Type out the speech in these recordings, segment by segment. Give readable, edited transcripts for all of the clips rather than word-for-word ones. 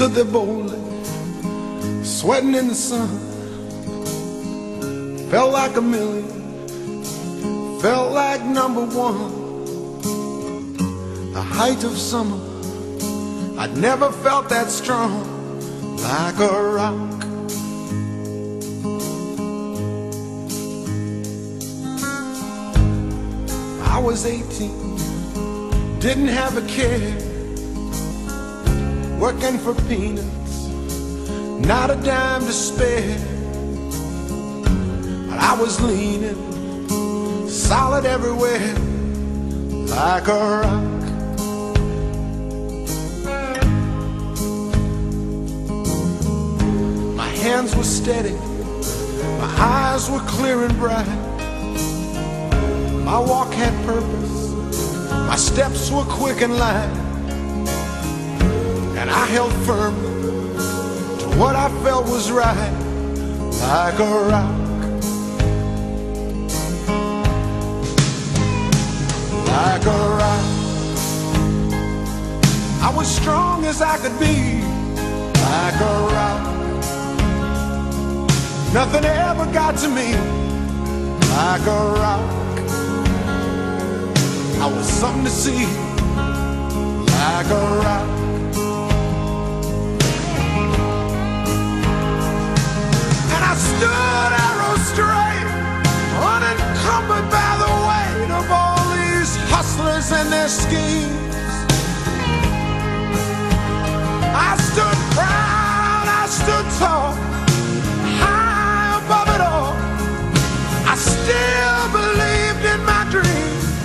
stood there boldly, sweating in the sun. Felt like a million, felt like number one. The height of summer, I'd never felt that strong, like a rock. I was 18, didn't have a care, working for peanuts, not a dime to spare. But I was leaning, solid everywhere, like a rock. My hands were steady, my eyes were clear and bright. My walk had purpose, my steps were quick and light, and I held firmly to what I felt was right, like a rock. Like a rock. I was strong as I could be, like a rock. Nothing ever got to me, like a rock. I was something to see, like a rock. And I stood arrow straight, unencumbered by the weight of all these hustlers and their schemes. I stood proud, I stood tall, high above it all. I still believed in my dreams.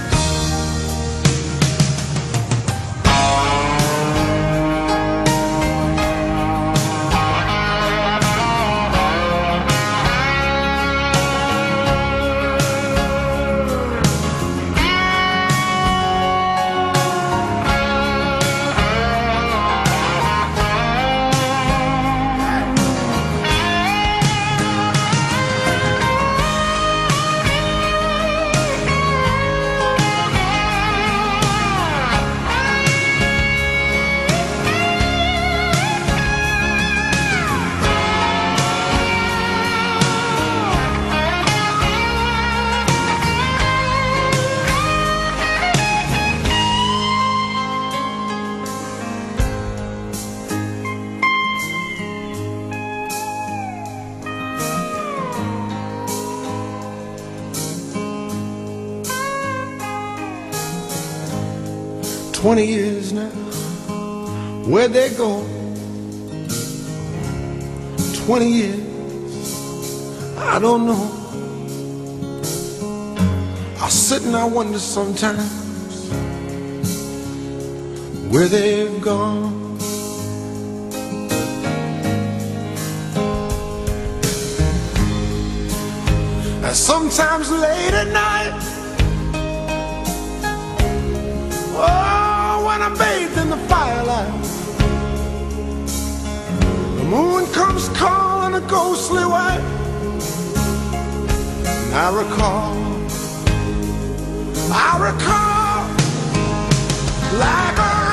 20 years now, where'd they go? 20 years, I don't know. I sit and I wonder sometimes where they've gone. And sometimes late at night, oh, when I'm bathed in the firelight, the moon comes calling a ghostly white, and I recall like a